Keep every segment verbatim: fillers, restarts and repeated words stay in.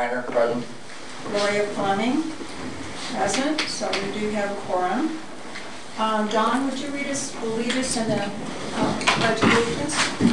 Minor, present. Gloria Fleming, present, so we do have a quorum. Um, Don, would you read us, lead us in the uh, pledge of allegiance?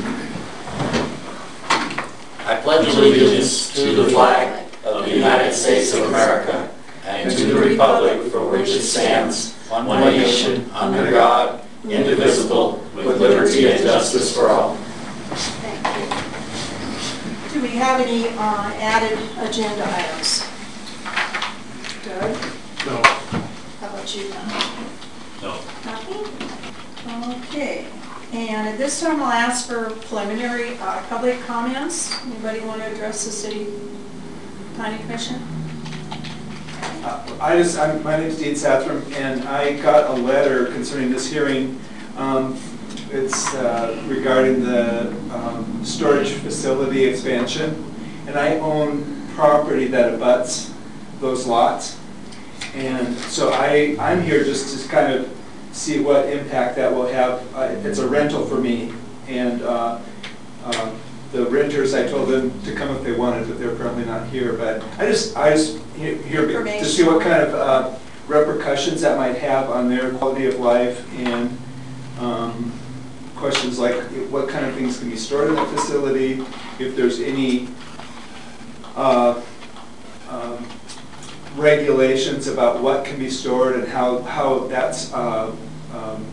I pledge allegiance to the flag of the United States of America and to the republic for which it stands, one nation, under God, indivisible, with liberty and justice for all. Thank you. Do we have any uh, added agenda items? Doug? No. How about you, Don? No. Nothing? Okay. And at this time, I'll ask for preliminary uh, public comments. Anybody want to address the City Planning Commission? Uh, I just, I'm, my name is Dean Sathram, and I got a letter concerning this hearing. Um, it's uh, regarding the um, storage facility expansion, and I own property that abuts those lots. And so I, I'm here just to kind of see what impact that will have. Uh, it's a rental for me, and uh, uh, the renters, I told them to come if they wanted, but they're currently not here. But I just, I just he- here to see what kind of uh, repercussions that might have on their quality of life, and um, questions like what kind of things can be stored in the facility, if there's any uh, um, regulations about what can be stored and how, how that's uh, um,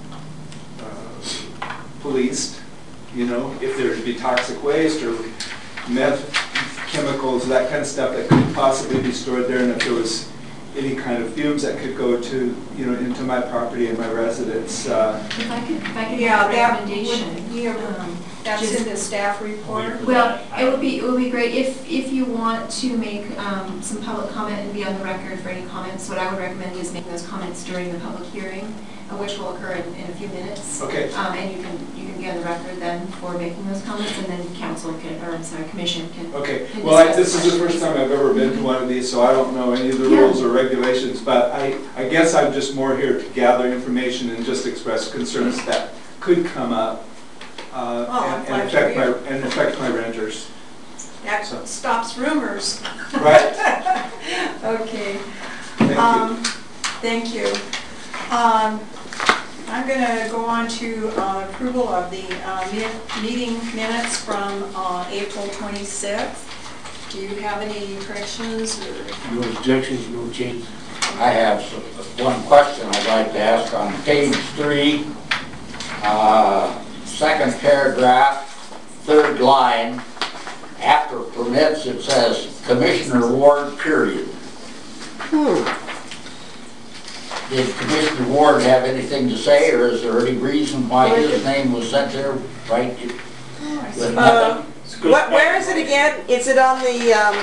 uh, policed, you know, if there would be toxic waste or meth chemicals, that kind of stuff that could possibly be stored there, and if there was any kind of fumes that could go to, you know, into my property and my residence. Uh, If I could, if I could Yeah, make a that recommendation. would, yeah, um, that's just- in the staff report. Well, it would be, it would be great if, if you want to make um, some public comment and be on the record for any comments. What I would recommend is making those comments during the public hearing, uh, which will occur in, in a few minutes. Okay. Um, and you can, you can be on the record then for making those comments, and then council can, or I'm sorry, commission can. Okay, can well, I, discuss this is the questions. first time I've ever been to one of these, so I don't know any of the Yeah. rules or regulations, but I, I guess I'm just more here to gather information and just express concerns that could come up uh, Oh, I'm and, glad and affect you're my here. and affect my renters. That stops rumors. Right. Okay. Thank Um, you. Thank you. Um, I'm going to go on to uh, approval of the uh, mi- meeting minutes from uh, April twenty-sixth. Do you have any corrections or? No objections, no change. I have some- one question I'd like to ask on page three, uh, second paragraph, third line. After permits, it says Commissioner Ward, period. Did Commissioner Ward have anything to say, or is there any reason why his name was sent there, right? With nothing? What, where is it again? Is it on the, um,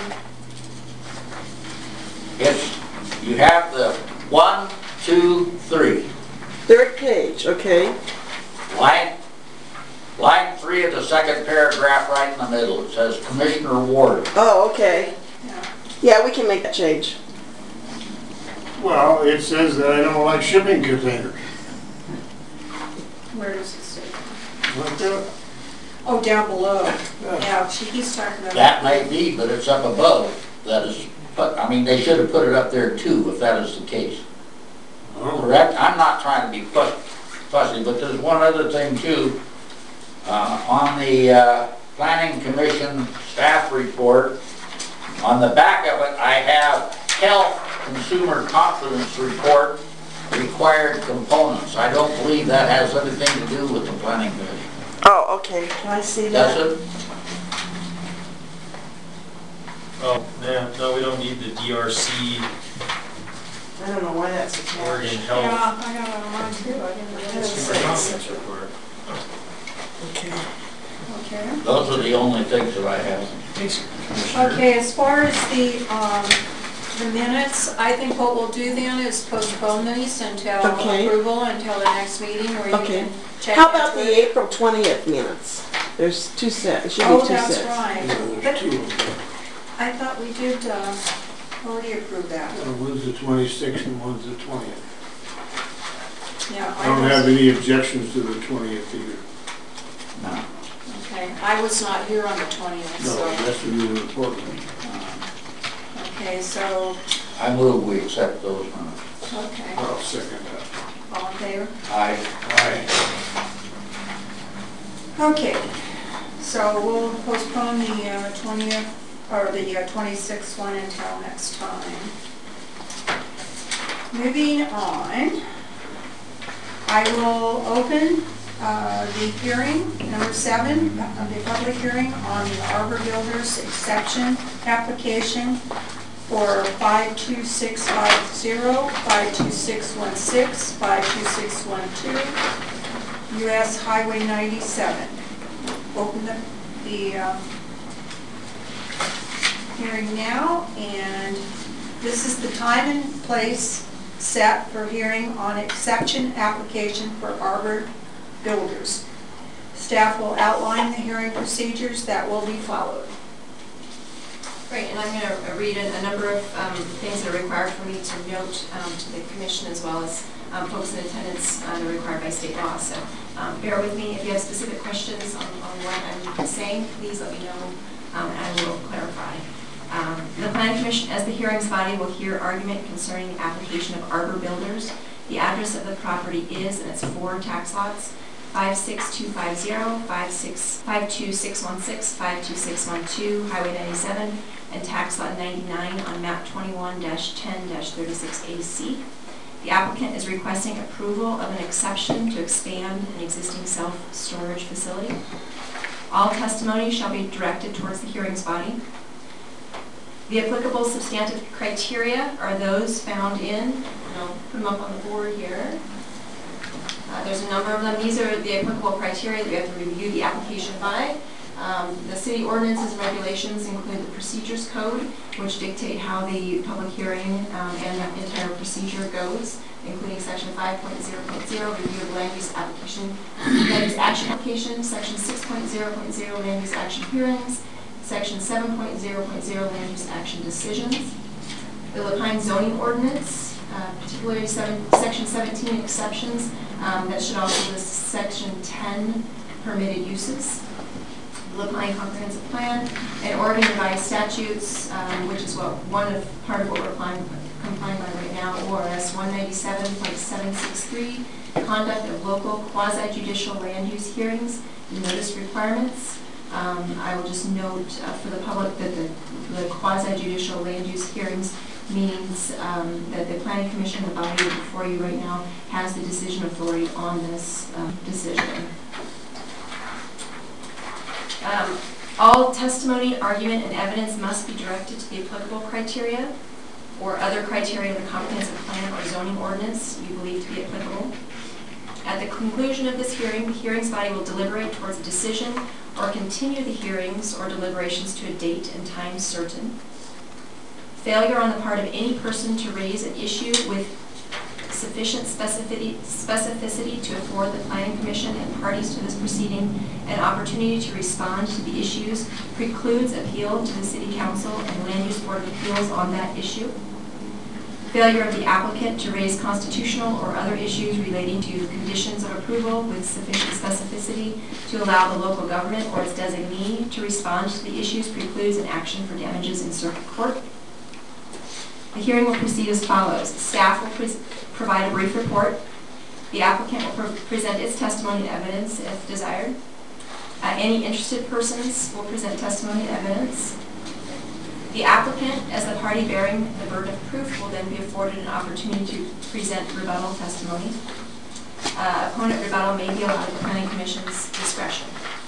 It's, you have the one, two, three. third page, okay? Line, line three of the second paragraph right in the middle, it says Commissioner Ward. Oh, okay. Yeah. Yeah, we can make that change. Well, it says that I don't like shipping containers. Where does it say? Like that. Oh, down below. Yeah. Yeah, she, he's talking about. That may be, but it's up above. That is, but, I mean, they should have put it up there too, if that is the case. Oh, Correct? I'm not trying to be fuss- fussy, but there's one other thing too. Uh, on the, uh, Planning Commission staff report, on the back of it, I have Health Consumer Confidence Report, required components. I don't believe that has anything to do with the Planning Commission. Oh, okay. Can I see that? Does it? Oh, yeah, no, we don't need the D R C I don't know why that's attached. Oregon Yeah, Health I got it on mine too. I didn't realize Consumer it. Confidence Report. Okay. Okay. Those are the only things that I have. Okay, as far as the, um, the minutes, I think what we'll do then is postpone these until Okay. approval, until the next meeting where you Okay. can check. How about the into it. April twentieth minutes? There's two sets, it should Oh, be two that's sets. right. yeah, But there's two of them. I thought we did, uh, already approve that. Uh, One's the twenty-sixth and one's the twentieth. Yeah. I don't have was- any objections to the twentieth either. No. Okay, I was not here on the twentieth, No, so. that's the new important one. Okay, so, I move we accept those minutes. okay, I'll second that. all in favor? Aye. Aye. Okay, so we'll postpone the uh, twentieth, or the uh, twenty-sixth one until next time. Moving on, I will open uh, the hearing, number seven, uh, the public hearing on the Arbor Builders exception application for five two six five zero, five two six one six, five two six one two, U S Highway ninety-seven. Open the, the um, hearing now, and this is the time and place set for hearing on exception application for Arbor Builders. Staff will outline the hearing procedures that will be followed. Great, and I'm going to read a, a number of um, things that are required for me to note um, to the commission, as well as um, folks in attendance uh, that are required by state law. So um, bear with me. If you have specific questions on, on what I'm saying, please let me know, um, and I will clarify. Um, the Planning Commission, as the hearings body, will hear argument concerning the application of Arbor Builders. The address of the property is, and it's four tax lots, five six two five zero, five two six one six, five two six one two, Highway ninety-seven, and tax lot ninety-nine on map twenty-one dash ten dash thirty-six A C. The applicant is requesting approval of an exception to expand an existing self-storage facility. All testimony shall be directed towards the hearings body. The applicable substantive criteria are those found in, and I'll put them up on the board here. Uh, there's a number of them. These are the applicable criteria that we have to review the application by. Um, the city ordinances and regulations include the procedures code, which dictate how the public hearing um, and the entire procedure goes, including section five point zero point zero, review of land use application, land use action application, section six point zero point zero, land use action hearings, section seven point zero point zero, land use action decisions. The Lapine zoning ordinance, uh, particularly seven, section seventeen exceptions, um, that should also list section ten permitted uses. The Lapine comprehensive plan, and Oregon revised statutes, um, which is what one of part of what we're applying, complying by right now, O R S one ninety-seven point seven six three, conduct of local quasi-judicial land use hearings, notice requirements. Um, I will just note uh, for the public that the, the quasi-judicial land use hearings means um, that the Planning Commission, the body before you right now, has the decision authority on this um, decision. Um, all testimony, argument, and evidence must be directed to the applicable criteria or other criteria of the comprehensive plan or zoning ordinance you believe to be applicable. At the conclusion of this hearing, the hearings body will deliberate towards a decision or continue the hearings or deliberations to a date and time certain. Failure on the part of any person to raise an issue with sufficient specificity, specificity to afford the Planning Commission and parties to this proceeding an opportunity to respond to the issues precludes appeal to the City Council and Land Use Board of Appeals on that issue. Failure of the applicant to raise constitutional or other issues relating to conditions of approval with sufficient specificity to allow the local government or its designee to respond to the issues precludes an action for damages in circuit court. The hearing will proceed as follows. Staff will pre provide a brief report. The applicant will pre present its testimony and evidence if desired. Uh, any interested persons will present testimony and evidence. The applicant, as the party bearing the burden of proof, will then be afforded an opportunity to present rebuttal testimony. Uh, opponent rebuttal may be allowed at the Planning Commission's discretion.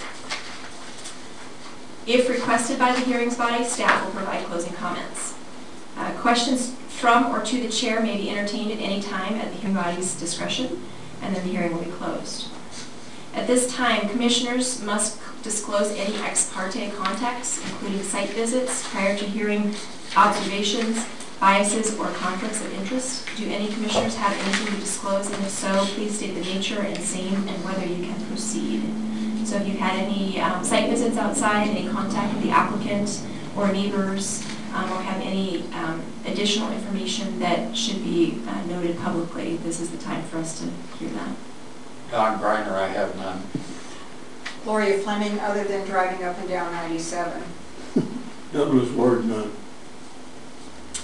If requested by the hearings body, staff will provide closing comments. Uh, questions from or to the chair may be entertained at any time at the hearing body's discretion, and then the hearing will be closed. At this time, commissioners must disclose any ex parte contacts, including site visits, prior to hearing observations, biases, or conflicts of interest. Do any commissioners have anything to disclose? And if so, please state the nature and same and whether you can proceed. So if you've had any um, site visits outside, any contact with the applicant or neighbors, um, or have any um, additional information that should be uh, noted publicly, this is the time for us to hear that. Don Griner, I have none. Gloria Fleming, other than driving up and down ninety-seven. Douglas Ward, none.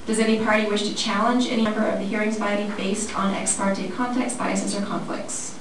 Does any party wish to challenge any member of the hearings body based on ex parte context, biases, or conflicts?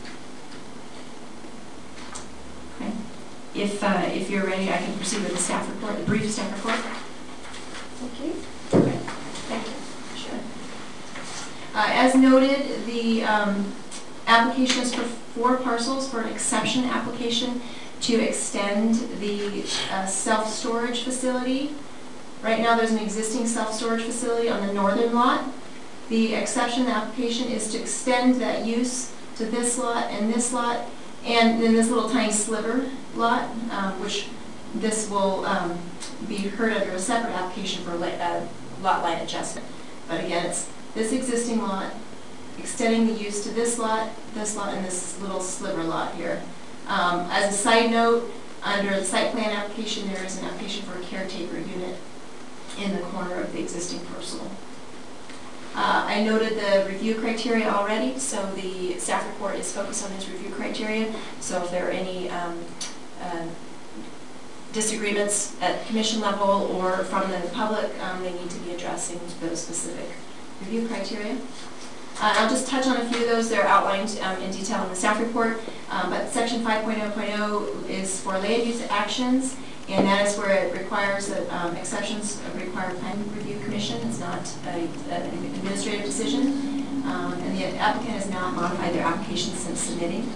Okay. If, uh, if you're ready, I can proceed with the staff report, the brief staff report. Thank you. Okay. Thank you. Sure. Uh, as noted, the um, application is for four parcels for an exception application to extend the uh, self-storage facility. Right now there's an existing self-storage facility on the northern lot. The exception application is to extend that use to this lot and this lot, and then this little tiny sliver lot, um, which this will um, be heard under a separate application for uh, lot line adjustment. But again, it's this existing lot, extending the use to this lot, this lot, and this little sliver lot here. Um, as a side note, under the site plan application, there is an application for a caretaker unit in the corner of the existing parcel. Uh, I noted the review criteria already, so the staff report is focused on these review criteria. So if there are any um, uh, disagreements at commission level or from the public, um, they need to be addressing those specific review criteria. Uh, I'll just touch on a few of those. They're outlined um, in detail in the staff report, um, but section five point oh point oh is for land use actions, and that is where it requires that um, exceptions require plan review commission. It's not a, an administrative decision, um, and the applicant has not modified their application since submitting.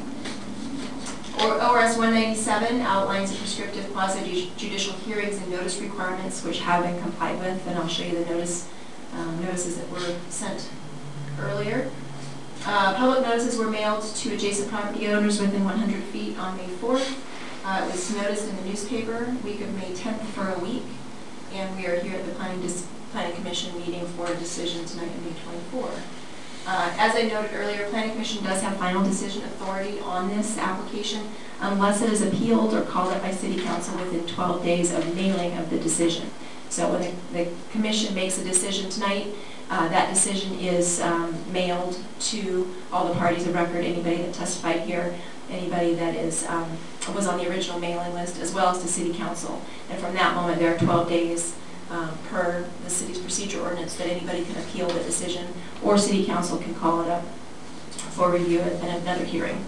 Or O R S one ninety-seven outlines the prescriptive quasi-judicial hearings and notice requirements which have been complied with, and I'll show you the notice um, notices that were sent earlier. Uh, public notices were mailed to adjacent property owners within one hundred feet on May fourth. Uh, it was noticed in the newspaper week of May tenth for a week, and we are here at the Planning, Planning Commission meeting for a decision tonight on May twenty-fourth. Uh, as I noted earlier, Planning Commission does have final decision authority on this application unless it is appealed or called up by City Council within twelve days of mailing of the decision. So when the, the Commission makes a decision tonight, Uh, that decision is um, mailed to all the parties of record, anybody that testified here, anybody that is um, was on the original mailing list, as well as to City Council. And from that moment, there are twelve days um, per the city's procedure ordinance that anybody can appeal the decision, or City Council can call it up for review at another hearing.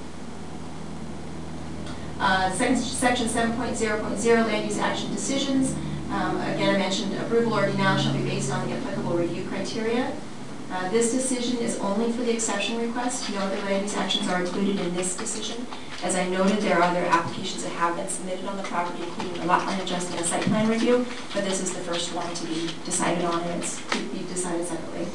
Uh, section seven point oh point oh, land use action decisions. Um, again, I mentioned approval or denial shall be based on the applicable review criteria. Uh, this decision is only for the exception request. No other land use actions are included in this decision. As I noted, there are other applications that have been submitted on the property, including a lot line adjustment and site plan review, but this is the first one to be decided on, and it's to be decided separately.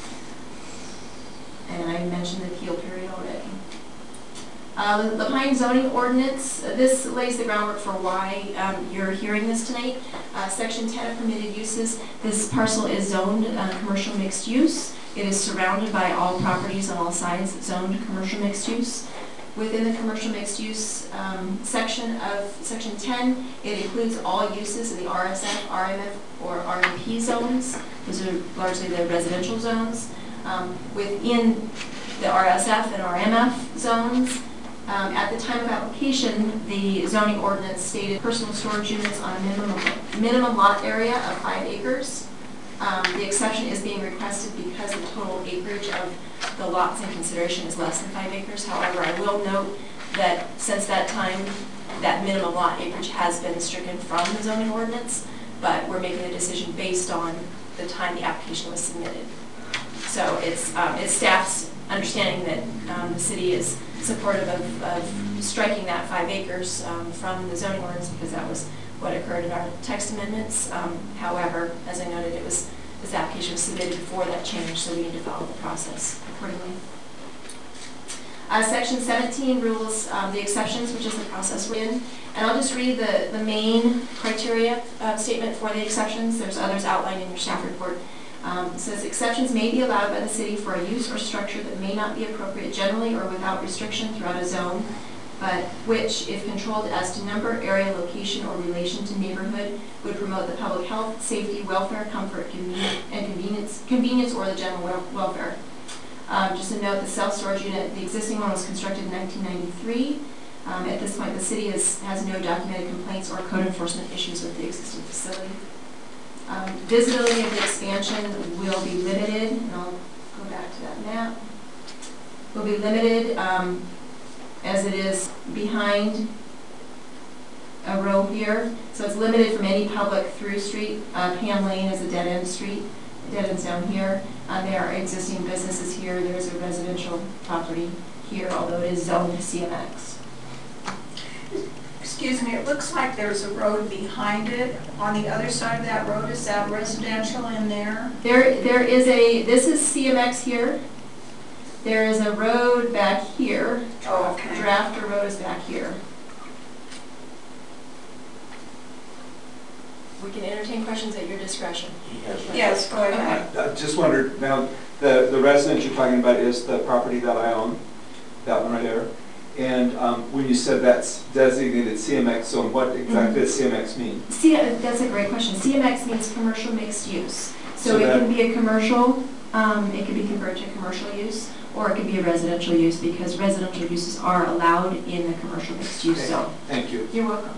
And I mentioned the appeal period already. Uh, the, the Pine zoning ordinance, uh, this lays the groundwork for why um, you're hearing this tonight. Uh, section ten of permitted uses, this parcel is zoned uh, commercial mixed use. It is surrounded by all properties on all sides zoned commercial mixed use. Within the commercial mixed use um, section of section ten, it includes all uses in the R S F, R M F, or R M P zones. Those are largely the residential zones. Um, within the R S F and R M F zones, Um, at the time of application, the zoning ordinance stated personal storage units on a minimum, minimum lot area of five acres. Um, the exception is being requested because the total acreage of the lots in consideration is less than five acres. However, I will note that since that time, that minimum lot acreage has been stricken from the zoning ordinance, but we're making a decision based on the time the application was submitted. So it's, um, it's staff's understanding that um, the city is supportive of, of striking that five acres um, from the zoning ordinance because that was what occurred in our text amendments. Um, however, as I noted, it was this application was submitted before that change, so we need to follow the process accordingly. Uh, section seventeen rules um, the exceptions, which is the process we're in. And I'll just read the, the main criteria uh, statement for the exceptions. There's others outlined in your staff report. Um, it says exceptions may be allowed by the city for a use or structure that may not be appropriate generally or without restriction throughout a zone, but which, if controlled as to number, area, location, or relation to neighborhood, would promote the public health, safety, welfare, comfort, convenience, and convenience, convenience or the general wel welfare. Um, just a note, the self-storage unit, the existing one was constructed in nineteen ninety-three. Um, at this point, the city is, has no documented complaints or code enforcement issues with the existing facility. Um, Visibility of the expansion will be limited, and I'll go back to that map. Will be limited um, as it is behind a row here. So it's limited from any public through street. Uh, Pam Lane is a dead-end street. Dead ends down here. Uh, there are existing businesses here. There's a residential property here, although it is zoned C M X. Excuse me, it looks like there's a road behind it. On the other side of that road, is that residential in there? There, there is a, this is C M X here. There is a road back here. Oh, okay. Drafter Road is back here. We can entertain questions at your discretion. Yes. Yes, go ahead. I just wondered, now, the, the residence you're talking about is the property that I own, that one right there. And um, when you said that's designated C M X zone, what exactly does C M X mean? See, that's a great question. C M X means commercial mixed use. So, So it that- can be a commercial, um, it can be converted to commercial use, or it can be a residential use, because residential uses are allowed in the commercial mixed use Okay. zone. Thank you. You're welcome.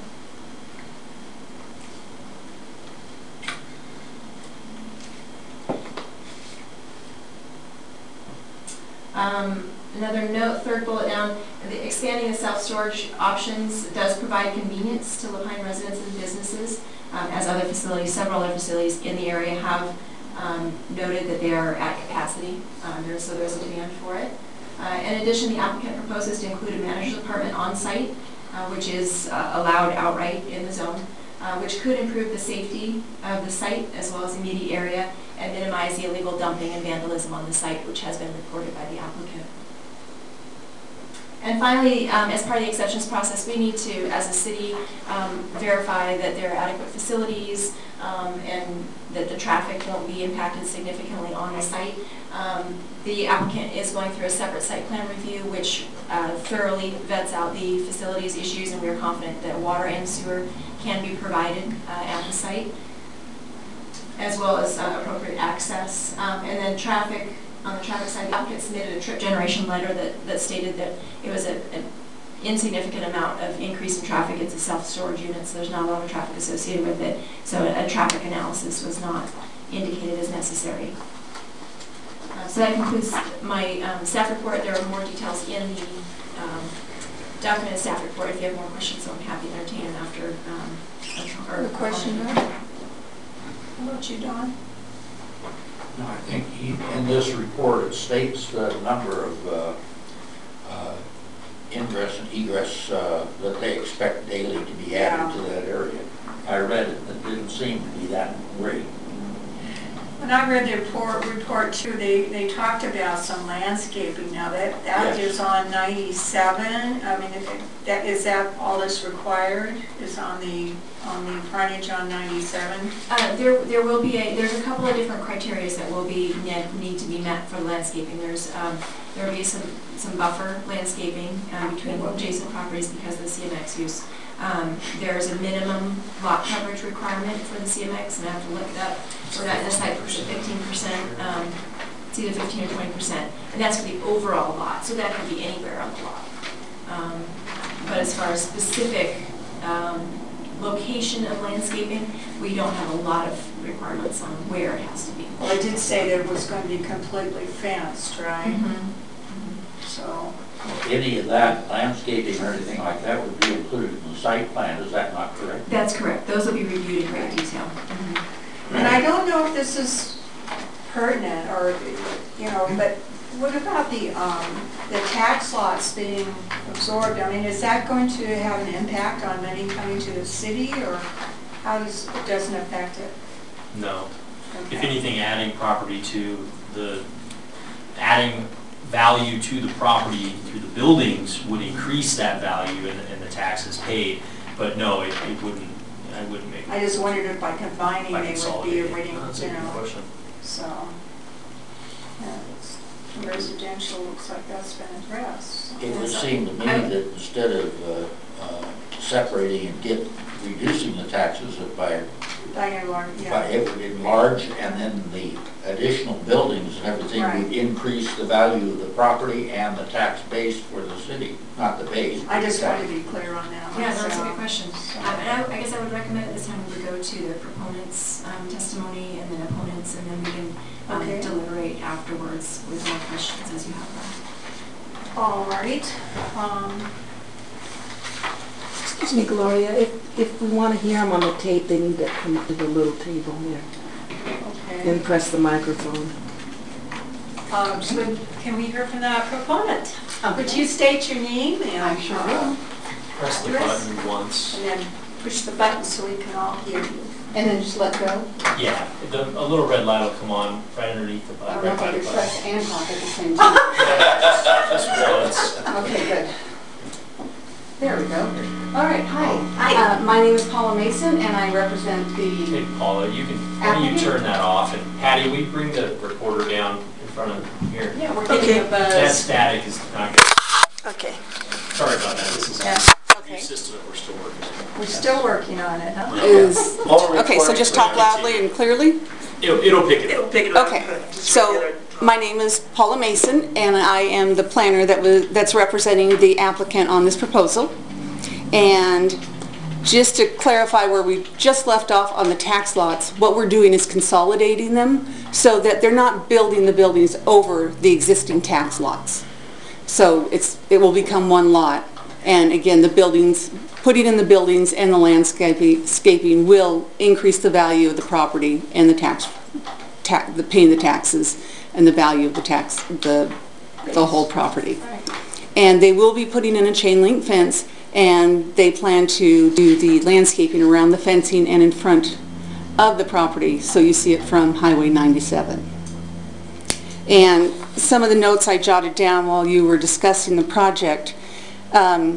Um, Another note, third bullet down, the expanding the self-storage options does provide convenience to La Pine residents and businesses, um, as other facilities, several other facilities in the area have um, noted that they are at capacity, um, there, so there's a demand for it. Uh, in addition, the applicant proposes to include a manager's apartment on site, uh, which is uh, allowed outright in the zone, uh, which could improve the safety of the site as well as the immediate area and minimize the illegal dumping and vandalism on the site, which has been reported by the applicant. And finally, um, as part of the exceptions process, we need to, as a city, um, verify that there are adequate facilities um, and that the traffic won't be impacted significantly on the site. Um, the applicant is going through a separate site plan review, which uh, thoroughly vets out the facilities issues, and we are confident that water and sewer can be provided uh, at the site, as well as uh, appropriate access. Um, and then traffic. On the traffic side, the applicant submitted a trip generation letter that, that stated that it was an insignificant amount of increase in traffic. It's a self-storage unit, so there's not a lot of traffic associated with it. So a, a traffic analysis was not indicated as necessary. Uh, so that concludes my um, staff report. There are more details in the um, documented staff report. If you have more questions, I'm happy to entertain them after. Um, or A question there? How about you, Don? No, I think he, in this report, it states the number of uh, uh, ingress and egress uh, that they expect daily to be added to that area. I read it, it didn't seem to be that great. When I read the report, report too, they, they talked about some landscaping. Now that, that Yes. is on ninety-seven. I mean, if it, that, is that all that's required? Is on the, on the frontage on ninety-seven? Uh, there, there will be a, there's a couple of different criteria that will be, ne- need to be met for the landscaping. There's, um, there will be some, some buffer landscaping uh, between adjacent properties because of the C M X use. Um, there's a minimum lot coverage requirement for the C M X, and I have to look it up. We're not in the site for fifteen percent, um, it's either fifteen or twenty percent, and that's for the overall lot, so that can be anywhere on the lot. Um, but as far as specific um, location of landscaping, we don't have a lot of requirements on where it has to be. Well, I did say that it was going to be completely fenced, right? Mm-hmm. So, Any of that landscaping or anything like that would be included in the site plan, is that not correct? That's correct. Those will be reviewed in great detail. Mm-hmm. and I don't know if this is pertinent or, you know, but what about the, um, the tax lots being absorbed? I mean, is that going to have an impact on money coming to the city, or how does, it doesn't affect it? No. If Okay. anything, adding property to the, adding value to the property through the buildings would increase that value and, and the taxes paid. But no, it, it wouldn't, I wouldn't make. I just wondered if by combining by they would be consolidating. avoiding, That's a you good know, question. so. Yeah, it's, residential looks like that's been addressed. It would seem to me that instead of uh, uh, separating and get reducing the taxes by, By and large, by yeah. it would enlarge, and then the additional buildings and everything Right. would increase the value of the property and the tax base for the city, not the base. I just but the wanted to be clear on that one. Yeah, no, that's a so- good question. Um, and I, I guess I would recommend at this time we would go to the proponent's um, testimony and then opponents, and then we can um, Okay. deliberate afterwards with more questions as you have them. All right. Um, Excuse me, Gloria, if, if we want to hear them on the tape, they need to come up to the little table here okay. and press the microphone. Um, so can we hear from the proponent? Would you state your name and? I sure will. Press the Address? button once. And then push the button so we can all hear you. And then just let go. Yeah, the, a little red light will come on right underneath the I button. don't know Right if by I the could button. press and talk at the same time. Just once. Okay, good. There we go. All right, hi. Hi. Uh, My name is Paula Mason, and I represent the, Hey Paula, you can, why don't you Applicant? turn that off, and Patty, will you bring the recorder down in front of here? Yeah, we're Okay. getting a That buzz. static is not good. Okay. Sorry about that, this is Yeah, a new okay. system that we're still working on. We're still working on it, huh? is, All okay, so just talk loudly and clearly? It'll, it'll pick it up. pick it up. Okay, so my name is Paula Mason, and I am the planner that was, that's representing the applicant on this proposal. And just to clarify where we just left off on the tax lots, what we're doing is consolidating them so that they're not building the buildings over the existing tax lots. So it's, it will become one lot. And again, the buildings, putting in the buildings and the landscaping scaping will increase the value of the property and the tax, ta the paying the taxes and the value of the tax, the, the whole property. And they will be putting in a chain link fence, and they plan to do the landscaping around the fencing and in front of the property, so you see it from Highway ninety-seven. And some of the notes I jotted down while you were discussing the project, um,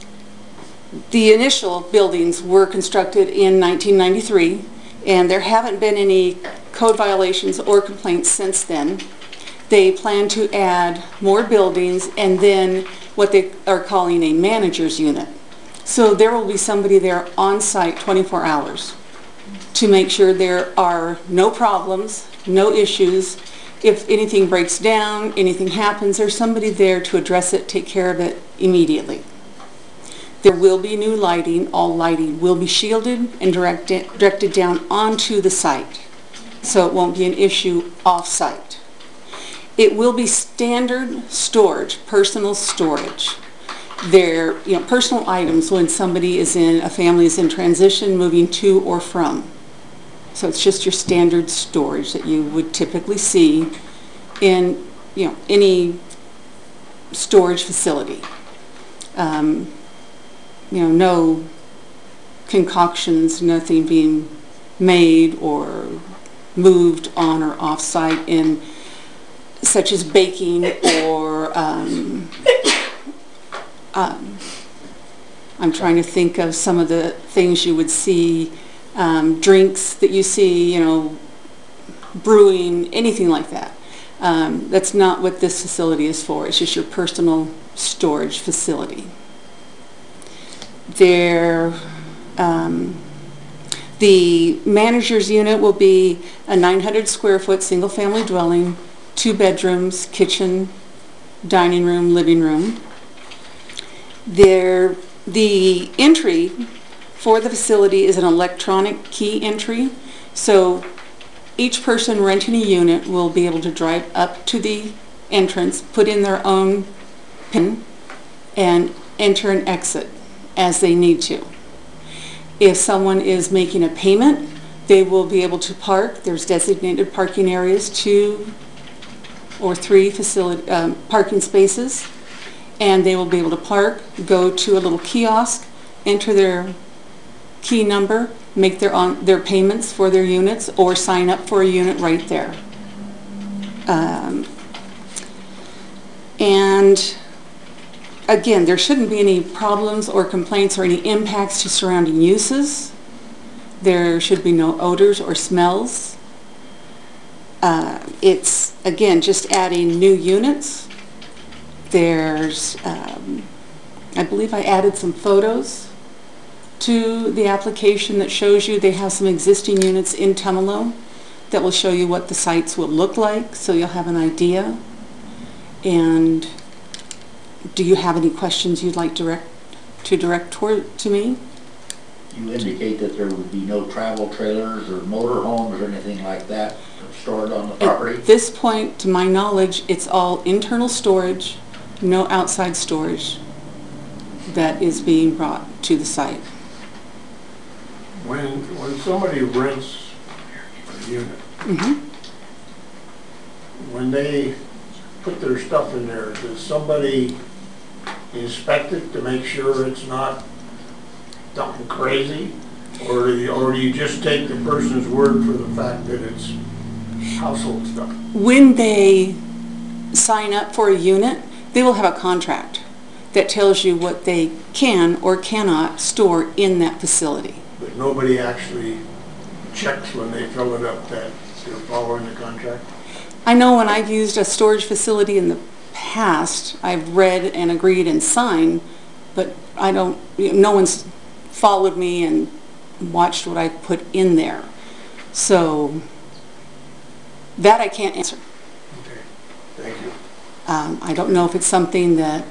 the initial buildings were constructed in nineteen ninety-three, and there haven't been any code violations or complaints since then. They plan to add more buildings and then what they are calling a manager's unit. So there will be somebody there on site twenty-four hours to make sure there are no problems, no issues. If anything breaks down, anything happens, there's somebody there to address it, take care of it immediately. There will be new lighting. All lighting will be shielded and directed, directed down onto the site, so it won't be an issue off-site. It will be standard storage, personal storage. They're, you know, personal items when somebody is in, a family is in transition, moving to or from. So it's just your standard storage that you would typically see in, you know, any storage facility. Um, you know, no concoctions, nothing being made or moved on or off-site in such as baking or um, um, I'm trying to think of some of the things you would see, um, drinks that you see, you know, brewing, anything like that. Um, that's not what this facility is for. It's just your personal storage facility. There, um, the manager's unit will be a nine hundred square foot single family dwelling, two bedrooms, kitchen, dining room, living room. There, the entry for the facility is an electronic key entry, so each person renting a unit will be able to drive up to the entrance, put in their own PIN, and enter and exit as they need to. If someone is making a payment, they will be able to park. There's designated parking areas, two or three facility um, parking spaces, and they will be able to park, go to a little kiosk, enter their key number, make their on their payments for their units, or sign up for a unit right there. Um, and again, there shouldn't be any problems or complaints or any impacts to surrounding uses. There should be no odors or smells. Uh, it's, again, just adding new units. There's, um, I believe I added some photos to the application that shows you they have some existing units in Tumalo that will show you what the sites will look like, so you'll have an idea. And do you have any questions you'd like direct to direct toward to me? You indicate that there would be no travel trailers or motor homes or anything like that stored on the property? At this point, to my knowledge, it's all internal storage, no outside storage that is being brought to the site. When, when somebody rents a unit, Mm-hmm. when they put their stuff in there, does somebody inspect it to make sure it's not something crazy? Or do you, or do you just take the person's word for the fact that it's household stuff? When they sign up for a unit, they will have a contract that tells you what they can or cannot store in that facility. But nobody actually checks when they fill it up that they're following the contract? I know when I've used a storage facility in the past, I've read and agreed and signed, but I don't, no one's followed me and watched what I put in there. So that I can't answer. Okay, thank you. Um, I don't know if it's something that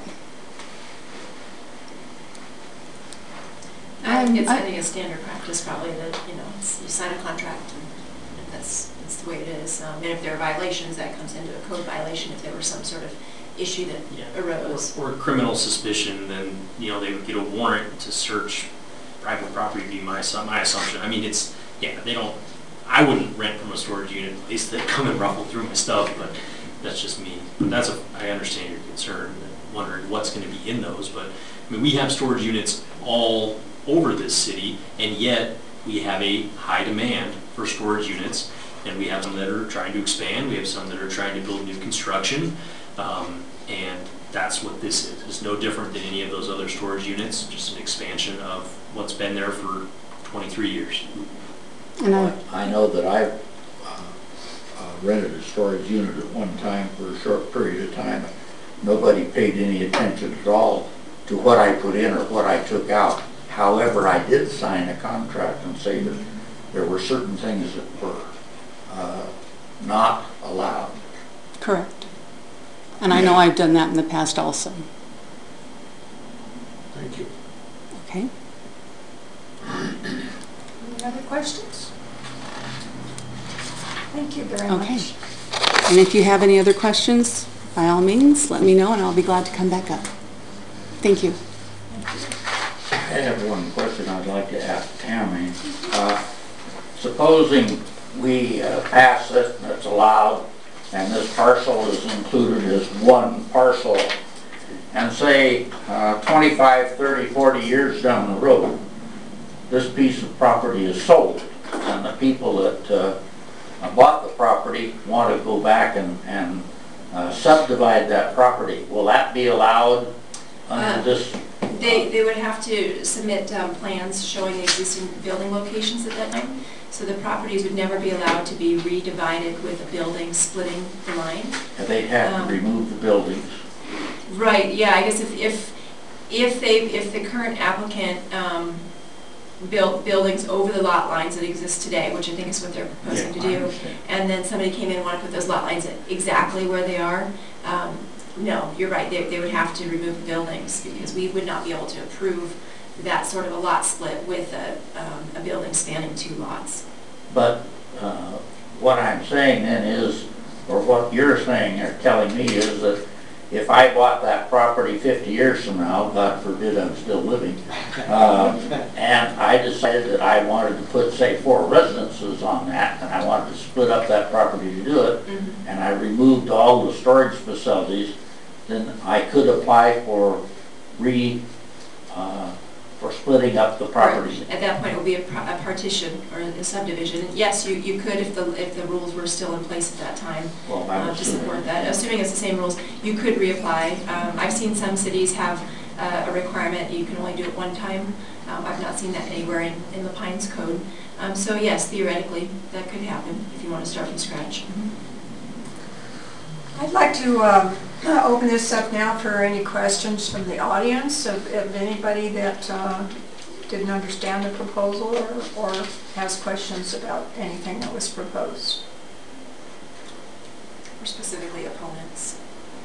I think it's, I I- think it's standard practice probably that, you know, it's- you sign a contract and that's, that's the way it is. Um, And if there are violations, that comes into a code violation if there were some sort of issue that Yeah. arose. Or criminal suspicion, then, you know, they would get a warrant to search private property, would be my, assu- my assumption. I mean, it's, yeah, they don't, I wouldn't rent from a storage unit, at least they come and ruffle through my stuff, but that's just me. But that's a, I understand your concern, wondering what's gonna be in those, but, I mean, we have storage units all over this city, and yet we have a high demand for storage units, and we have some that are trying to expand, we have some that are trying to build new construction, um, and that's what this is. It's no different than any of those other storage units, just an expansion of what's been there for twenty-three years. and I, I know that I've uh, uh, rented a storage unit at one time for a short period of time. Nobody paid any attention at all to what I put in or what I took out. However, I did sign a contract and say that there were certain things that were uh, not allowed. correct. And I know I've done that in the past also. Thank you. Okay. Any other questions? Thank you very Okay. much. And if you have any other questions, by all means, let me know and I'll be glad to come back up. Thank you. I have one question I'd like to ask Tammy. Uh, Supposing we uh, pass it and it's allowed, and this parcel is included as one parcel, and say uh, twenty-five, thirty, forty years down the road, this piece of property is sold, and the people that uh, bought the property want to go back and, and uh, subdivide that property. Will that be allowed under Uh, this? They, they would have to submit um, plans showing the existing building locations at that time. So the properties would never be allowed to be redivided with a building splitting the line. And they'd have Um, to remove the buildings. Right, yeah, I guess if, if, if they, if the current applicant um, built buildings over the lot lines that exist today, which I think is what they're proposing to Yeah, I do, understand. and then somebody came in and wanted to put those lot lines at exactly where they are, um, no, you're right, they, they would have to remove the buildings because we would not be able to approve that sort of a lot split with a, um, a building spanning two lots. But uh, what I'm saying then is, or what you're saying or telling me is that if I bought that property fifty years from now, God forbid I'm still living, uh, and I decided that I wanted to put, say, four residences on that, and I wanted to split up that property to do it, Mm-hmm. and I removed all the storage facilities, then I could apply for re, uh, for splitting up the property. At that point, it would be a par- a partition or a subdivision. Yes, you, you could if the, if the rules were still in place at that time. Well, I'm Uh, to support assuming. that, assuming it's the same rules, you could reapply. Um, I've seen some cities have uh, a requirement, you can only do it one time. Um, I've not seen that anywhere in, in the Pines Code. Um, So yes, theoretically, that could happen if you want to start from scratch. I'd like to um, open this up now for any questions from the audience of of anybody that uh, didn't understand the proposal or, or has questions about anything that was proposed? Or specifically opponents.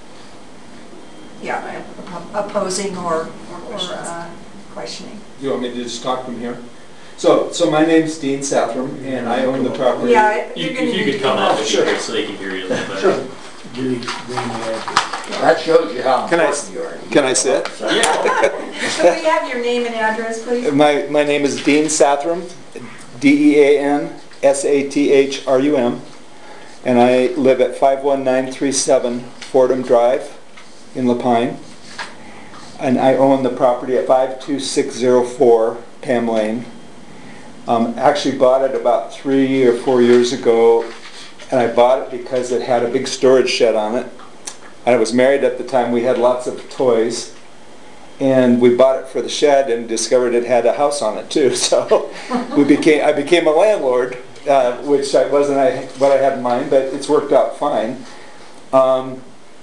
Yeah, op- opposing or, Or or questions. uh, questioning. You want me to just talk from here? So, so my name's Dean Sathram, and I own the property. Yeah, You- you're gonna If you need to could come come up, up. it'd be great, so they can hear you a little bit. Sure. Give me- give me that. That shows you how Can I- important you are. can I sit? Could we have your name and address, please? My, my name is Dean Sathram, D E A N S A T H R U M, and I live at five one nine three seven Fordham Drive in Lapine. And I own the property at five two six zero four Pam Lane. Um, actually bought it about three or four years ago, and I bought it because it had a big storage shed on it. And I was married at the time. We had lots of toys. And we bought it for the shed and discovered it had a house on it too. So we became, I became a landlord, uh, which I wasn't I, what I had in mind, but it's worked out fine. Um,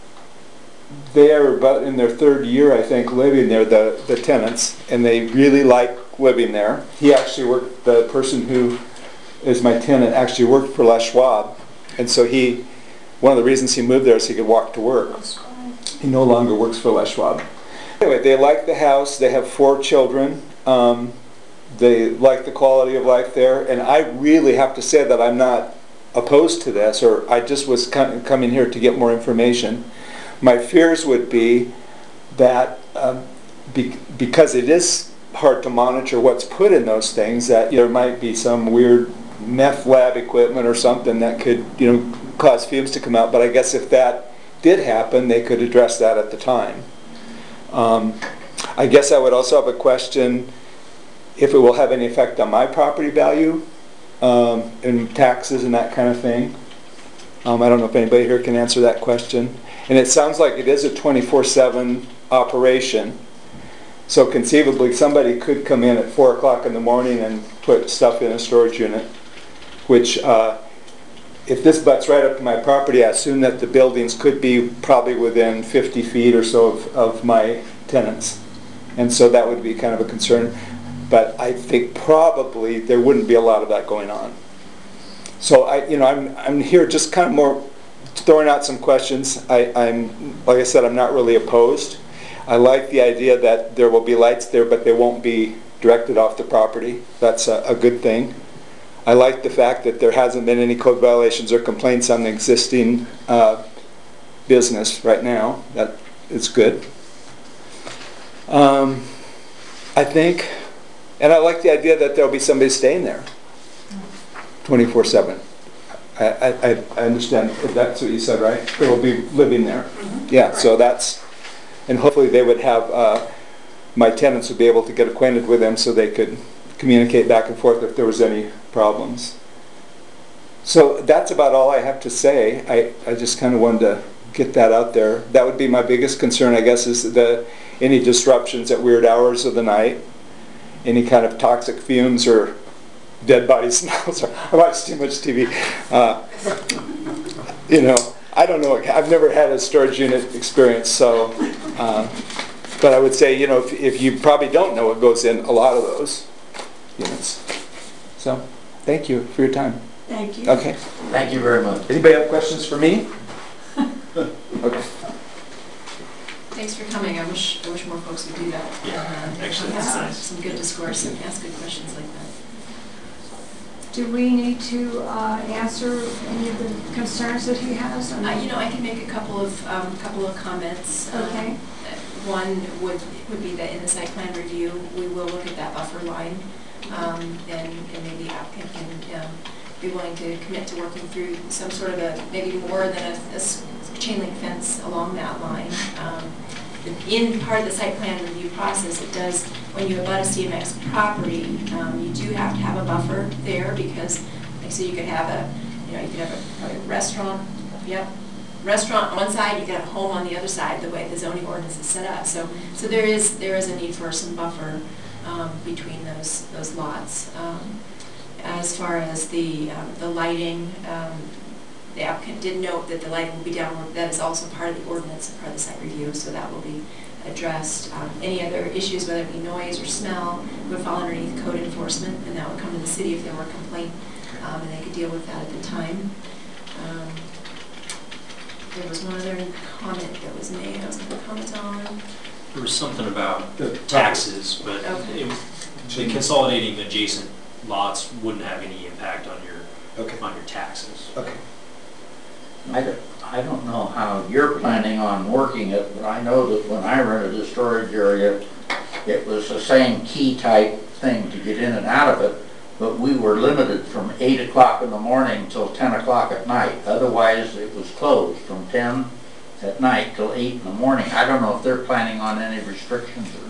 they are about in their third year, I think, living there, the, the tenants, and they really like living there. He actually worked, the person who is my tenant actually worked for Les Schwab. And so he, one of the reasons he moved there is he could walk to work. He no longer works for Les Schwab. Anyway, they like the house. They have four children. Um, they like the quality of life there. And I really have to say that I'm not opposed to this, or I just was com coming here to get more information. My fears would be that um, be because it is hard to monitor what's put in those things, that there might be some weird meth lab equipment or something that could, you know, cause fumes to come out. But I guess if that did happen, they could address that at the time. Um, I guess I would also have a question if it will have any effect on my property value um, and taxes and that kind of thing. Um, I don't know if anybody here can answer that question. And it sounds like it is a twenty-four seven operation. So conceivably somebody could come in at four o'clock in the morning and put stuff in a storage unit, which uh, if this butts right up to my property, I assume that the buildings could be probably within fifty feet or so of, of my tenants. And so that would be kind of a concern. But I think probably there wouldn't be a lot of that going on. So I, you know, I'm, I'm here just kind of more throwing out some questions. I, I'm, like I said, I'm not really opposed. I like the idea that there will be lights there, but they won't be directed off the property. That's a, a good thing. I like the fact that there hasn't been any code violations or complaints on the existing uh, business right now. That is good. Um, I think, and I like the idea that there'll be somebody staying there twenty-four seven. I, I, I understand that's what you said, right? They will be living there. Mm-hmm. Yeah, so that's, and hopefully they would have, uh, my tenants would be able to get acquainted with them so they could communicate back and forth if there was any problems. So that's about all I have to say. I, I just kind of wanted to get that out there. That would be my biggest concern, I guess, is the any disruptions at weird hours of the night, any kind of toxic fumes or dead body smells. I watch too much T V. Uh, you know, I don't know. I've never had a storage unit experience, so. Uh, but I would say, you know, if, if you probably don't know what goes in a lot of those units. So, thank you for your time. Thank you. Okay. Thank you very much. Anybody have questions for me? Okay. Thanks for coming. I wish, I wish more folks would do that. Yeah, Uh, actually, have that's some- nice. Some good discourse and ask good questions like that. Do we need to uh, answer any of the concerns that he has? or- Uh, you know, I can make a couple of, um, couple of comments. Um, Okay. One would, would be that in the site plan review, we will look at that buffer line, um, and, and maybe the applicant can, um, be willing to commit to working through some sort of a, maybe more than a, a s- chain link fence along that line. Um, In part of the site plan review process, it does, when you abut a C M X property, um, you do have to have a buffer there because, like, so you could have a, you know, you could have a, probably a restaurant, yep, restaurant on one side, you could have a home on the other side, the way the zoning ordinance is set up. So, so there is there is a need for some buffer um, between those those lots. Um, as far as the um, the lighting, um, the applicant did note that the lighting will be downward. That is also part of the ordinance and part of the site review, so that will be addressed. Um, Any other issues, whether it be noise or smell, would fall underneath code enforcement, and that would come to the city if there were a complaint, um, and they could deal with that at the time. Um, There was one other comment that was made, I was going to comment on. There was something about The taxes, but Okay. it- the consolidating adjacent lots wouldn't have any impact on your, Okay, on your taxes. okay. I don't, I don't know how you're planning on working it, but I know that when I rented the storage area, it was the same key type thing to get in and out of it, but we were limited from eight o'clock in the morning till ten o'clock at night. Otherwise, it was closed from ten at night till eight in the morning. I don't know if they're planning on any restrictions or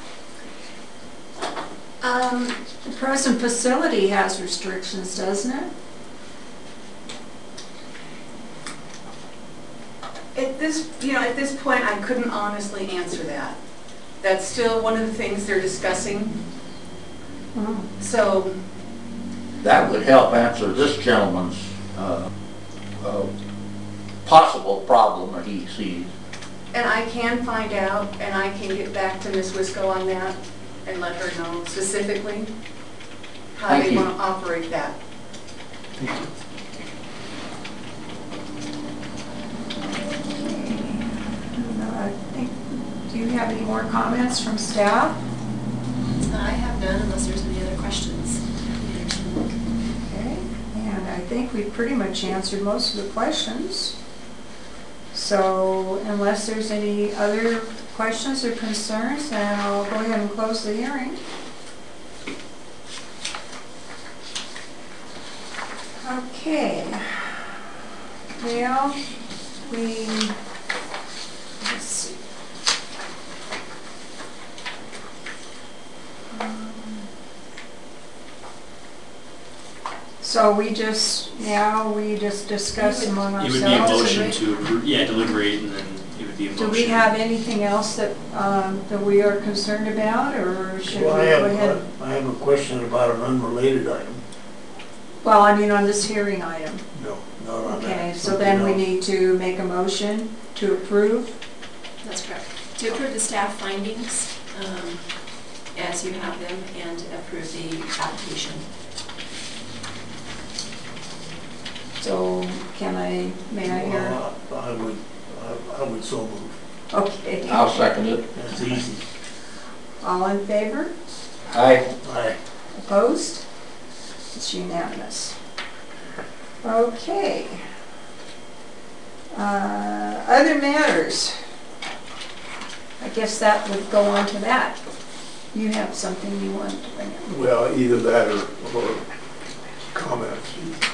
not. Um, the present facility has restrictions, doesn't it? At this, you know, at this point, I couldn't honestly answer that. That's still one of the things they're discussing. So, That would help answer this gentleman's uh, uh, possible problem that he sees. and I can find out, and I can get back to Miz Wisco on that and let her know specifically how Thank they you. want to operate that. I think, do you have any more comments from staff? I have none unless there's any other questions. Okay, and I think we've pretty much answered most of the questions. So unless there's any other questions or concerns, then I'll go ahead and close the hearing. Okay. Well, we, let's see. Um, So we just, now we just discuss among It would be a ourselves. motion to, appro- yeah, deliberate, and then it would be a motion. Do we have anything else that, um, that we are concerned about, or should we Well, go I have, ahead? I have a question about an unrelated item. Well, I mean, on this hearing item. No, not on that. Okay, so then we Something else. need to make a motion to approve. That's correct. To approve the staff findings um, as you have them and approve the application. So can I, may I hear? Well, I would, I- I would so move. Okay. I'll second it. That's easy. All in favor? Aye. Aye. Opposed? It's unanimous. Okay. Uh, Other matters? I guess that would go on to that. You have something you want to bring up? Well, either that or, or comments.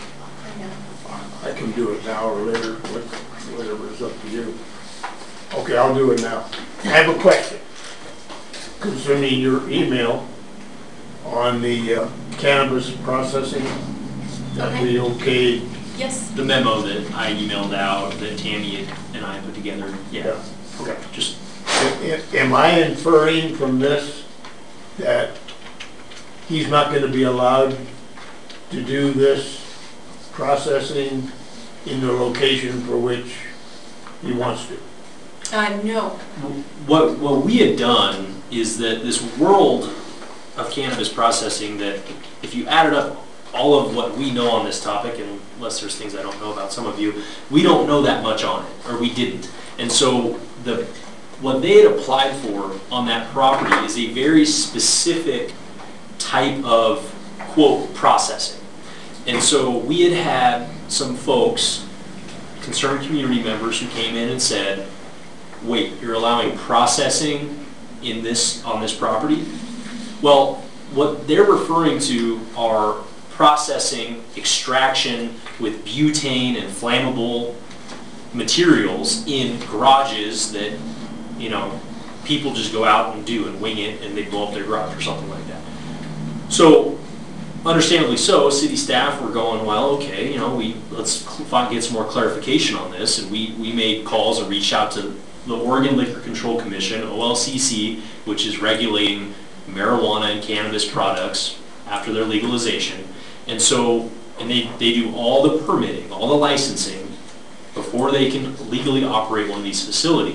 I can do it now or later, what- whatever is up to you. Okay, I'll do it now. I have a question concerning your email on the uh, cannabis processing. That we okay? Yes. The memo that I emailed out, that Tammy and I put together, yeah, Okay. just, Am I inferring from this that he's not gonna be allowed to do this processing in the location for which he wants to? Uh, no. what, what we had done is that this world of cannabis processing, that if you added up all of what we know on this topic, and unless there's things I don't know about some of you, we don't know that much on it, or we didn't. And so the what they had applied for on that property is a very specific type of, quote, processing. And so we had had some folks, concerned community members, who came in and said, wait, you're allowing processing in this, on this property? Well, what they're referring to are processing, extraction with butane and flammable materials in garages that, you know, people just go out and do and wing it and they blow up their garage or something like that. So, understandably so, city staff were going, well, okay, you know, we let's find, get some more clarification on this, and we, we made calls and reached out to the Oregon Liquor Control Commission, O L C C, which is regulating marijuana and cannabis products after their legalization. And so, and they, they do all the permitting, all the licensing before they can legally operate one of these facilities.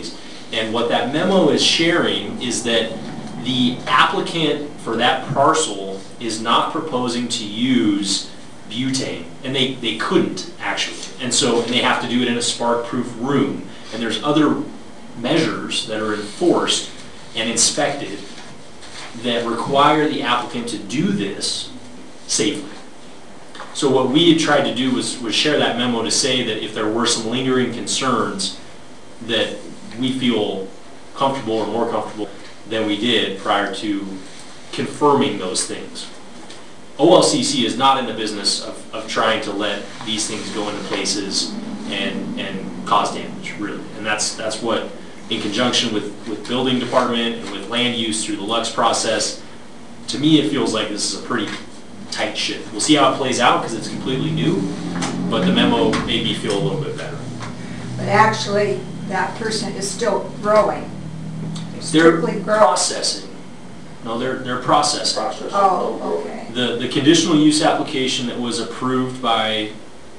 And what that memo is sharing is that the applicant for that parcel is not proposing to use butane, and they, they couldn't actually. And so, and they have to do it in a spark-proof room. And there's other measures that are enforced and inspected that require the applicant to do this safely. So what we had tried to do was, was share that memo to say that if there were some lingering concerns that we feel comfortable or more comfortable than we did prior to confirming those things. O L C C is not in the business of, of trying to let these things go into places and, and cause damage, really. And that's, that's what, in conjunction with, with building department and with land use through the Lux process, to me it feels like this is a pretty tight ship. We'll see how it plays out because it's completely new, but the memo made me feel a little bit better. But actually, that person is still growing. They're Strictly growing. processing. No, they're, they're processing. Process. Oh, okay. The, the conditional use application that was approved by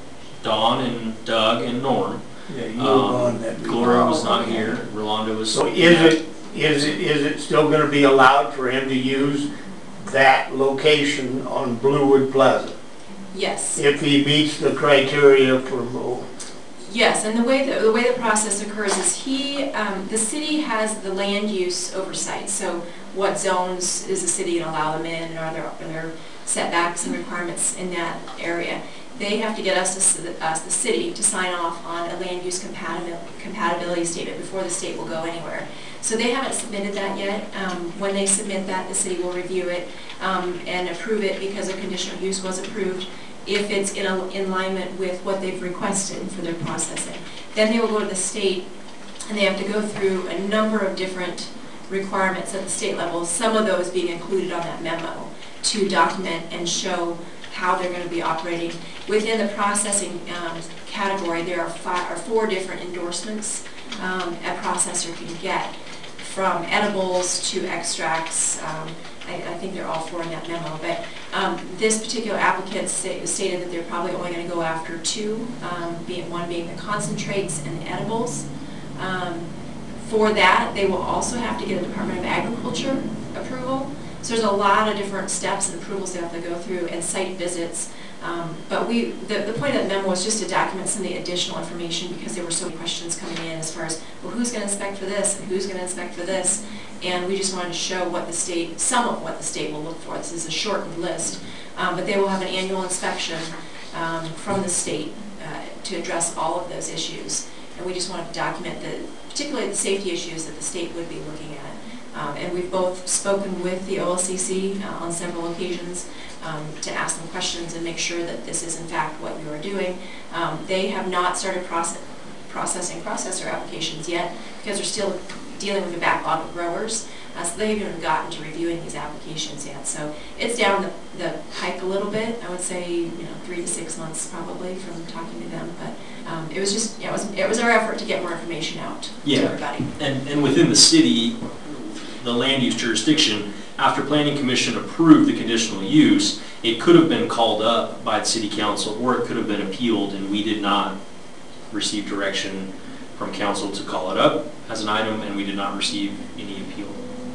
Dawn and Doug and Norm, Yeah, you were um, on that. Gloria was not okay. here, Rolando was. So is it, is it, is it still gonna be allowed for him to use that location on Bluewood Plaza? Yes. If he meets the criteria for, mo- Yes, and the way the, the way the process occurs is he, um, the city has the land use oversight. So what zones is the city going to allow them in, and are there, are there setbacks and requirements in that area? They have to get us, to, us, the city, to sign off on a land use compatibility, compatibility statement before the state will go anywhere. So they haven't submitted that yet. Um, when they submit that, the city will review it um, and approve it because a conditional use was approved, if it's in, a, in alignment with what they've requested for their processing. Then they will go to the state and they have to go through a number of different requirements at the state level, some of those being included on that memo, to document and show how they're going to be operating. Within the processing um, category, there are, five, or four different endorsements um, a processor can get, from edibles to extracts. Um, I, I think they're all four in that memo, but um, this particular applicant sta stated that they're probably only going to go after two, um, being one being the concentrates and the edibles. Um, for that, they will also have to get a Department of Agriculture approval. So there's a lot of different steps and approvals they have to go through, and site visits. Um, but we, the, the point of that memo was just to document some of the additional information because there were so many questions coming in as far as, well, who's going to inspect for this and who's going to inspect for this? And we just wanted to show what the state, some of what the state will look for. This is a shortened list, um, but they will have an annual inspection um, from the state uh, to address all of those issues. And we just wanted to document the, particularly the safety issues that the state would be looking at. Um, and we've both spoken with the O L C C uh, on several occasions um, to ask them questions and make sure that this is in fact what we are doing. Um, they have not started process, processing processor applications yet because they're still dealing with a backlog of growers. Uh, so they haven't even gotten to reviewing these applications yet. So it's down the, the pike a little bit. I would say, you know, three to six months probably from talking to them. But um, it was just, yeah, it was, it was our effort to get more information out Yeah. to everybody. And, and within the city, the land use jurisdiction, after Planning Commission approved the conditional use, it could have been called up by the City Council or it could have been appealed, and we did not receive direction from Council to call it up as an item, and we did not receive any appeal.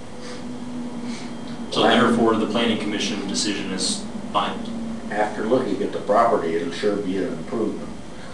So therefore, the Planning Commission decision is fine. After looking at the property, it'll sure be an improvement.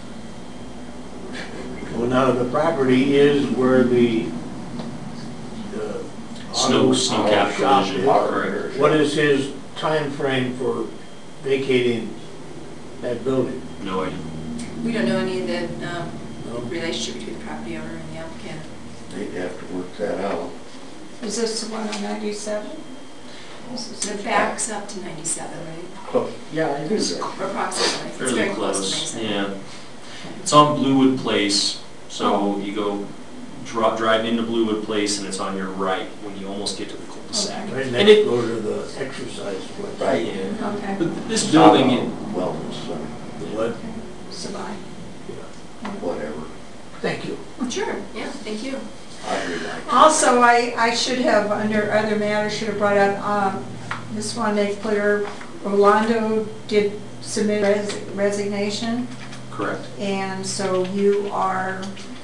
well, now the property is where the, the Snow, auto snow shop cap collision, is. correct. What is his time frame for vacating that building? No idea. We don't know any of the um, No? relationship between the property owner and the applicant. They'd have to work that out. Is this the one on ninety-seven? So it backs up to ninety-seven, right? Oh, yeah, it is. Approximately. It's Fairly very close to close, ninety-seven. yeah. It's on Bluewood Place, so you go dri drive into Bluewood Place and it's on your right when you almost get to the cul-de-sac. Right And next it, door to the exercise place. Right. yeah. Okay. But this building, it, Wellness center, What? Sabine. whatever. Thank you. Sure, yeah, thank you. I really like it. Also, I, I should have, under other matters, should have brought up, um, just want to make clear, Rolando did submit res- resignation, correct. and so you are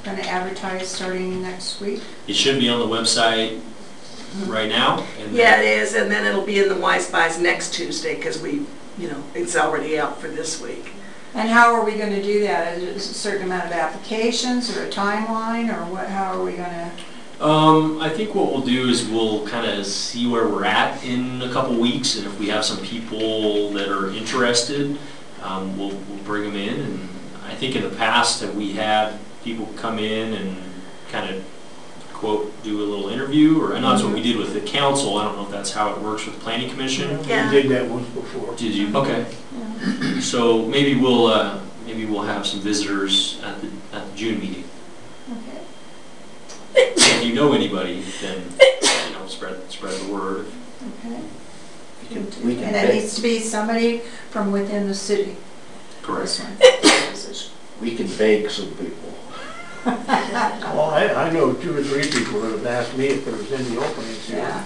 gonna advertise starting next week? It should be on the website right now. and then- Yeah, it is, and then it'll be in the Wise Buys next Tuesday, because we, you know, it's already out for this week. And how are we gonna do that? Is it a certain amount of applications or a timeline, or what, how are we gonna? Um, I think what we'll do is we'll kind of see where we're at in a couple weeks, and if we have some people that are interested, um, we'll, we'll bring them in. And I think in the past that we had people come in and kind of quote, do a little interview, or I know that's what we did with the council. I don't know if that's how it works with the planning commission. Yeah. We did that once before. Did you? Okay. So maybe we'll, uh, maybe we'll have some visitors at the, at the June meeting. Okay. If you know anybody, then, you know, spread, spread the word. Okay. We can- we can And it bake- needs to be somebody from within the city. Correct. This one. We can beg some people. Well, I, I know two or three people that have asked me if there was any openings here. Yeah.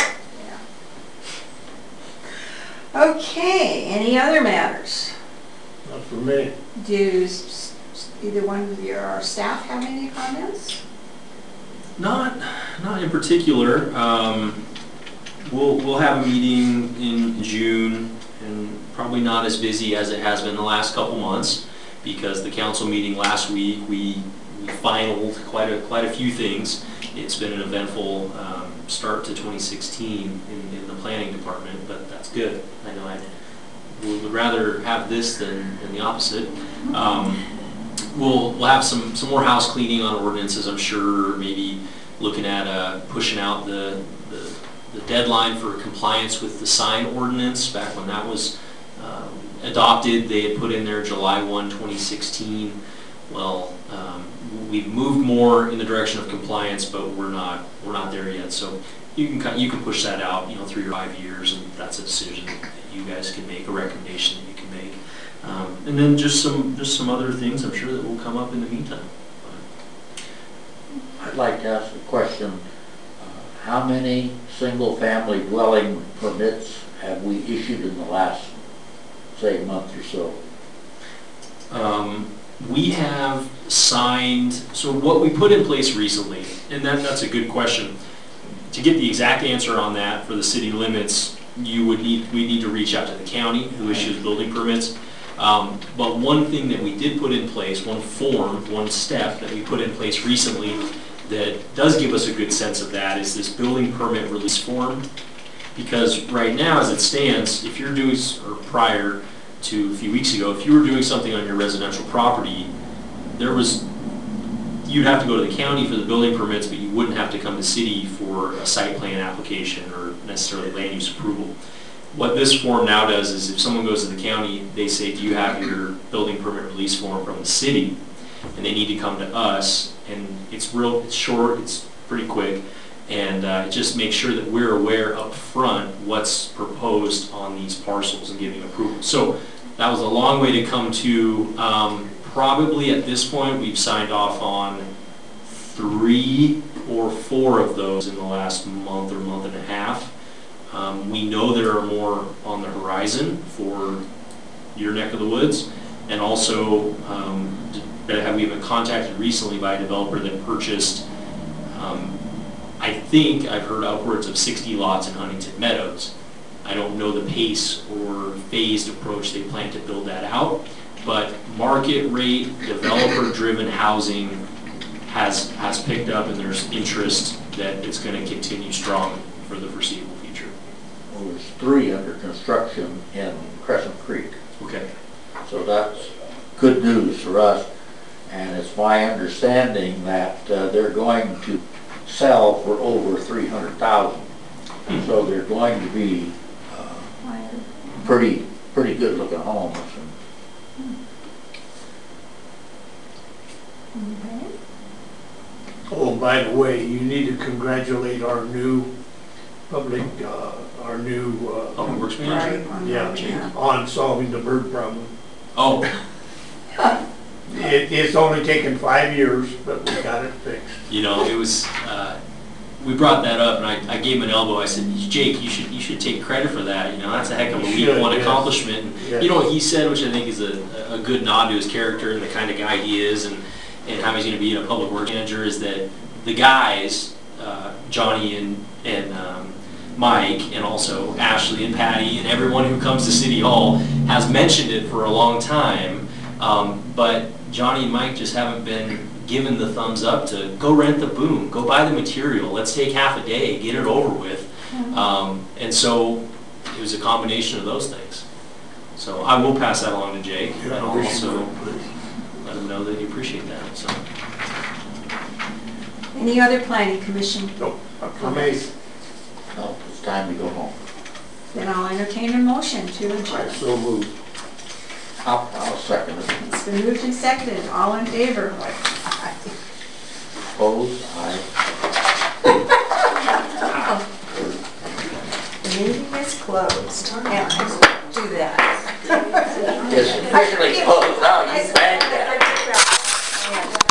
Yeah. Okay, any other matters? Not for me. Do s- s- either one of your our staff have any comments? Not, not in particular. Um, we'll, we'll have a meeting in June, and probably not as busy as it has been the last couple months, because the council meeting last week, we, we finalized quite a, quite a few things. It's been an eventful um, start to twenty sixteen in, in the planning department, but that's good. I know I would rather have this than, than the opposite. Um, We'll, we'll have some, some more house cleaning on ordinances, I'm sure, maybe looking at uh, pushing out the, the, the deadline for compliance with the sign ordinance. Back when that was uh, adopted, they had put in there July first, twenty sixteen. Well, um, we've moved more in the direction of compliance, but we're not, we're not there yet. So you can, cut- you can push that out, you know, three or five years, and that's a decision that you guys can make, a recommendation that you can make. Um, and then just some just some other things I'm sure that will come up in the meantime. I'd like to ask a question. Uh, How many single-family dwelling permits have we issued in the last, say, month or so? Um, we have signed, so what we put in place recently, and that, that's a good question. To get the exact answer on that for the city limits, you would need, we need to reach out to the county who issues building permits. Um, but one thing that we did put in place, one form, one step that we put in place recently that does give us a good sense of that is this building permit release form. Because right now, as it stands, if you're doing, or prior to a few weeks ago, if you were doing something on your residential property, there was, you'd have to go to the county for the building permits, but you wouldn't have to come to city for a site plan application or necessarily land use approval. What this form now does is if someone goes to the county, they say, do you have your building permit release form from the city? And they need to come to us, and it's real, it's short, it's pretty quick, and uh, it just makes sure that we're aware up front what's proposed on these parcels and giving approval. So that was a long way to come to, um, probably at this point, we've signed off on three or four of those in the last month or month and a half. Um, we know there are more on the horizon for your neck of the woods, and also um, have we been contacted recently by a developer that purchased, um, I think I've heard upwards of sixty lots in Huntington Meadows. I don't know the pace or phased approach they plan to build that out, but market rate, developer-driven housing has, has picked up, and there's interest that it's going to continue strong for the foreseeable future. Well, there's three under construction in Crescent Creek. Okay. So that's good news for us. And it's my understanding that uh, they're going to sell for over three hundred thousand dollars. So they're going to be uh, pretty, pretty good looking homes. Oh, by the way, you need to congratulate our new public, uh, our new, uh, Public Works Manager? Right, on yeah, that, on solving the bird problem. Oh, It, it's only taken five years, but we got it fixed. you know, it was, uh, we brought that up, and I, I gave him an elbow. I said, Jake, you should you should take credit for that. You know, that's a heck of a You week should, one yes. accomplishment. And Yes. you know what he said, which I think is a, a good nod to his character and the kind of guy he is. And and how he's gonna be a public works manager is that the guys, uh, Johnny and, and um, Mike, and also Ashley and Patty, and everyone who comes to City Hall has mentioned it for a long time, um, but Johnny and Mike just haven't been given the thumbs up to go rent the boom, go buy the material, let's take half a day, get it over with. Um, and so it was a combination of those things. So I will pass that along to Jake, and I'll also let him know that you appreciate that. So. Any other planning commission? Nope, not for me. No, it's time to go home. Then I'll entertain a motion to I adjourn. so moved. I'll, I'll second it. It's been moved and seconded, all in favor? Opposed? Aye. The meeting is closed. And I do that. It's officially closed now, you banged that.